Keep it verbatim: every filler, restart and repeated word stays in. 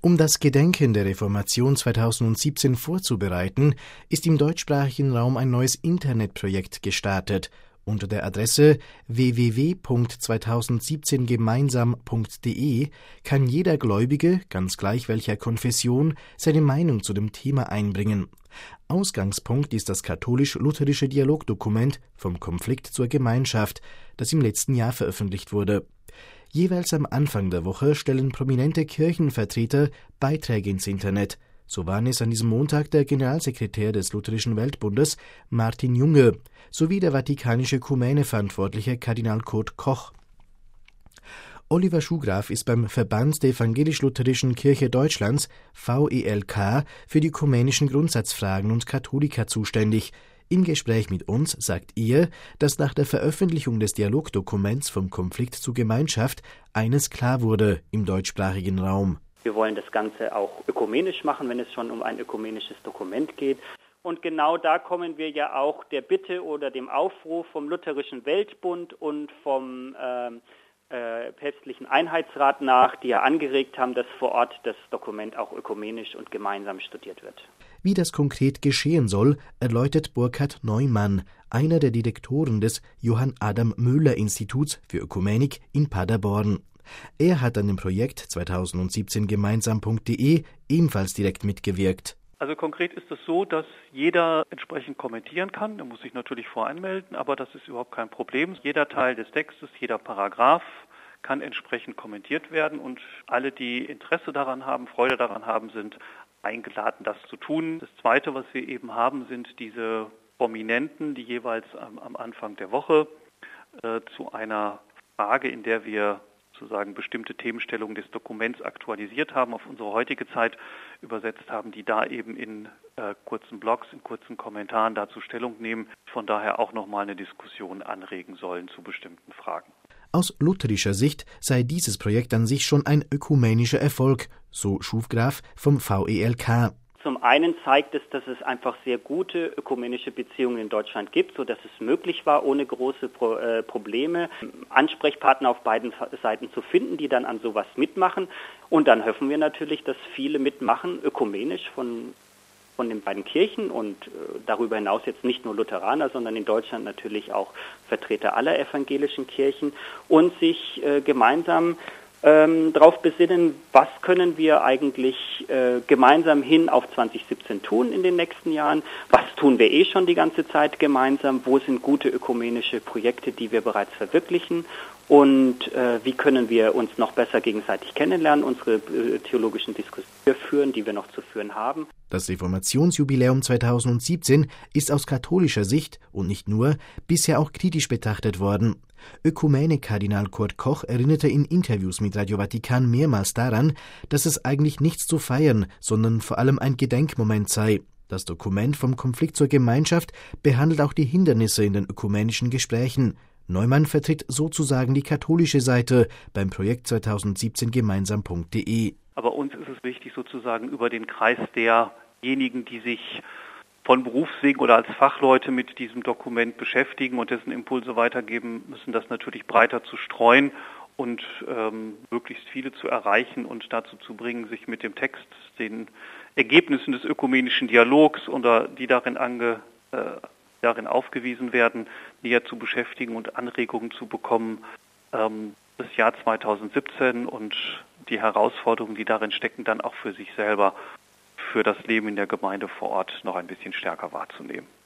Um das Gedenken der Reformation zweitausendsiebzehn vorzubereiten, ist im deutschsprachigen Raum ein neues Internetprojekt gestartet. Unter der Adresse w w w punkt zweitausendsiebzehn gemeinsam punkt d e kann jeder Gläubige, ganz gleich welcher Konfession, seine Meinung zu dem Thema einbringen. Ausgangspunkt ist das katholisch-lutherische Dialogdokument Vom Konflikt zur Gemeinschaft, das im letzten Jahr veröffentlicht wurde. Jeweils am Anfang der Woche stellen prominente Kirchenvertreter Beiträge ins Internet. So waren es an diesem Montag der Generalsekretär des Lutherischen Weltbundes, Martin Junge, sowie der vatikanische Ökumene-Verantwortliche Kardinal Kurt Koch. Oliver Schugraf ist beim Verband der Evangelisch-Lutherischen Kirche Deutschlands, V E L K, für die ökumenischen Grundsatzfragen und Katholika zuständig. Im Gespräch mit uns sagt er, dass nach der Veröffentlichung des Dialogdokuments Vom Konflikt zur Gemeinschaft eines klar wurde im deutschsprachigen Raum. Wir wollen das Ganze auch ökumenisch machen, wenn es schon um ein ökumenisches Dokument geht. Und genau da kommen wir ja auch der Bitte oder dem Aufruf vom Lutherischen Weltbund und vom ähm, äh, päpstlichen Einheitsrat nach, die ja angeregt haben, dass vor Ort das Dokument auch ökumenisch und gemeinsam studiert wird. Wie das konkret geschehen soll, erläutert Burkhard Neumann, einer der Direktoren des Johann Adam Möhler Instituts für Ökumenik in Paderborn. Er hat an dem Projekt zweitausendsiebzehn gemeinsam punkt d e ebenfalls direkt mitgewirkt. Also konkret ist es so, dass jeder entsprechend kommentieren kann. Er muss sich natürlich voranmelden, aber das ist überhaupt kein Problem. Jeder Teil des Textes, jeder Paragraph kann entsprechend kommentiert werden und alle, die Interesse daran haben, Freude daran haben, sind eingeladen, das zu tun. Das Zweite, was wir eben haben, sind diese Prominenten, die jeweils am, am Anfang der Woche äh, zu einer Frage, in der wir sozusagen bestimmte Themenstellungen des Dokuments aktualisiert haben, auf unsere heutige Zeit übersetzt haben, die da eben in äh, kurzen Blogs, in kurzen Kommentaren dazu Stellung nehmen, von daher auch nochmal eine Diskussion anregen sollen zu bestimmten Fragen. Aus lutherischer Sicht sei dieses Projekt an sich schon ein ökumenischer Erfolg, so Schugraf vom V E L K. Zum einen zeigt es, dass es einfach sehr gute ökumenische Beziehungen in Deutschland gibt, sodass es möglich war, ohne große Pro- äh, Probleme Ansprechpartner auf beiden Seiten zu finden, die dann an sowas mitmachen. Und dann hoffen wir natürlich, dass viele mitmachen, ökumenisch von von den beiden Kirchen und äh, darüber hinaus jetzt nicht nur Lutheraner, sondern in Deutschland natürlich auch Vertreter aller evangelischen Kirchen und sich äh, gemeinsam ähm, darauf besinnen, was können wir eigentlich äh, gemeinsam hin auf zwanzig siebzehn tun in den nächsten Jahren, was tun wir eh schon die ganze Zeit gemeinsam, wo sind gute ökumenische Projekte, die wir bereits verwirklichen und äh, wie können wir uns noch besser gegenseitig kennenlernen, unsere äh, theologischen Diskussionen führen, die wir noch zu führen haben. Das Reformationsjubiläum zweitausendsiebzehn ist aus katholischer Sicht und nicht nur bisher auch kritisch betrachtet worden. Ökumene-Kardinal Kurt Koch erinnerte in Interviews mit Radio Vatikan mehrmals daran, dass es eigentlich nichts zu feiern, sondern vor allem ein Gedenkmoment sei. Das Dokument Vom Konflikt zur Gemeinschaft behandelt auch die Hindernisse in den ökumenischen Gesprächen. Neumann vertritt sozusagen die katholische Seite beim Projekt zweitausendsiebzehn gemeinsam punkt d e. Aber uns ist es wichtig, sozusagen über den Kreis derjenigen, die sich von Berufswegen oder als Fachleute mit diesem Dokument beschäftigen und dessen Impulse weitergeben müssen, das natürlich breiter zu streuen und ähm, möglichst viele zu erreichen und dazu zu bringen, sich mit dem Text, den Ergebnissen des ökumenischen Dialogs oder die darin ange, äh, darin aufgewiesen werden, näher zu beschäftigen und Anregungen zu bekommen, ähm, das Jahr zweitausendsiebzehn und die Herausforderungen, die darin stecken, dann auch für sich selber, für das Leben in der Gemeinde vor Ort noch ein bisschen stärker wahrzunehmen.